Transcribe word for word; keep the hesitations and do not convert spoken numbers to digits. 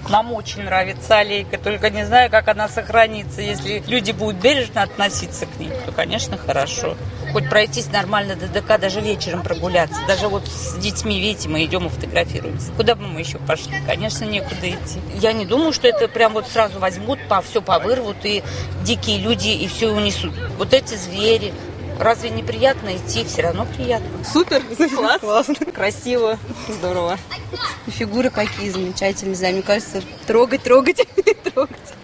Нам очень нравится аллейка, только не знаю, как она сохранится. Если люди будут бережно относиться к ней, то, конечно, хорошо. Хоть пройтись нормально до ДК, даже вечером прогуляться. Даже вот с детьми, видите, мы идем и фотографируемся. Куда бы мы еще пошли? Конечно, некуда идти. Я не думаю, что это прям вот сразу возьмут, по, все повырвут, и дикие люди, и все унесут. Вот эти звери. Разве не приятно идти? Все равно приятно. Супер, класс, классно, красиво, здорово. Фигуры какие замечательные, не знаю, мне кажется, трогать, трогать.